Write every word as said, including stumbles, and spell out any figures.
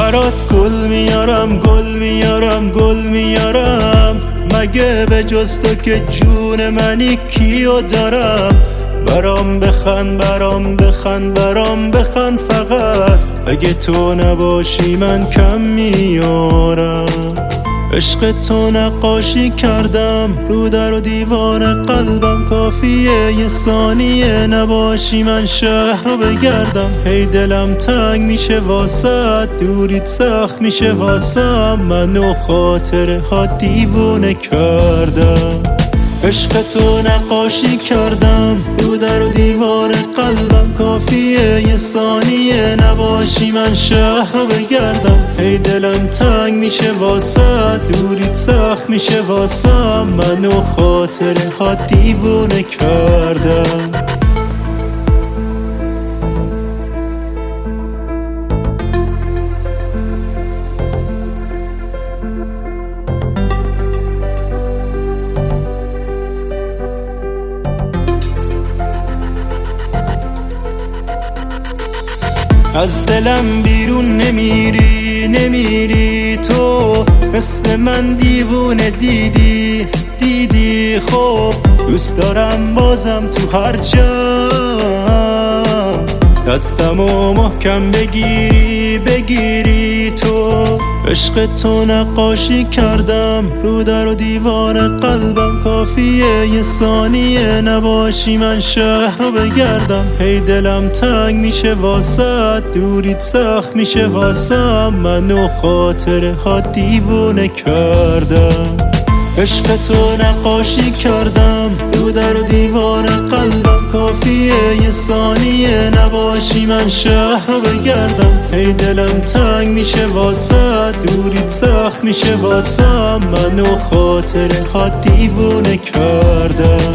برات گل میارم گل میارم گل میارم، مگه به جز تو که جون منی کیو دارم؟ برام بخند برام بخند برام بخند فقط، اگه تو نباشی من کم میارم. عشق تو نقاشی کردم رو در و دیوار قلبم، کافیه یه ثانیه نباشی من شهر رو بگردم. هی دلم تنگ میشه واسه دوریت سخت میشه واسم، منو خاطره ها دیوونه کردم. عشق تو نقاشی کردم رو در و دیوار قلبم، کافیه یه ثانیه نباشی من شهر رو بگردم. هی دلم تنگ میشه واسه دوریت سخت میشه واسم، منو خاطره ها دیوونه کردم. از دلم بیرون نمیری نمیری تو، مثل من دیوونه دیدی دیدی. خب دوست دارم بازم تو هر جام، دستمو محکم بگیری بگیری تو. عشق تو نقاشی کردم رو در و دیوار قلبم، کافیه یه ثانیه نباشی من شهر رو بگردم. هی دلم تنگ میشه واسه دوریت سخت میشه واسم، منو خاطره ها دیوونه کردم. عشق تو نقاشی کردم رو در و دیوار قلبم، کافیه یه ثانیه نباشی من شهر رو بگردم. هی دلم تنگ میشه واسه دوریت سخت میشه واسم، منو خاطره ها دیوونه کردم.